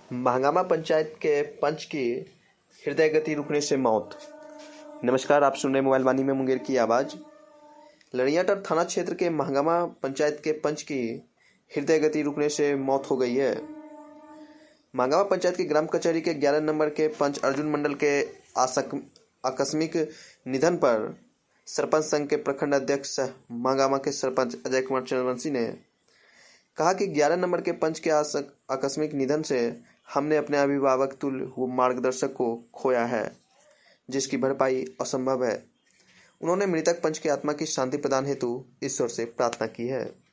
महागामा पंचायत के पंच की हृदय गति रुकने से मौत। नमस्कार, आप सुन रहे मोबाइल वाणी में मुंगेर की आवाज। लड़ियाटार थाना क्षेत्र के महागामा पंचायत के पंच की हृदय गति रुकने से मौत हो गई है। महागामा पंचायत की ग्राम कचहरी के 11 नंबर के पंच अर्जुन मंडल के आकस्मिक निधन पर सरपंच संघ के प्रखंड अध्यक्ष महागामा के सरपंच अजय कुमार चंद्रवंशी ने कहा कि 11 नंबर के पंच के आकस्मिक निधन से हमने अपने अभिभावक तुल्य मार्गदर्शक को खोया है, जिसकी भरपाई असंभव है। उन्होंने मृतक पंच की आत्मा की शांति प्रदान हेतु ईश्वर से प्रार्थना की है।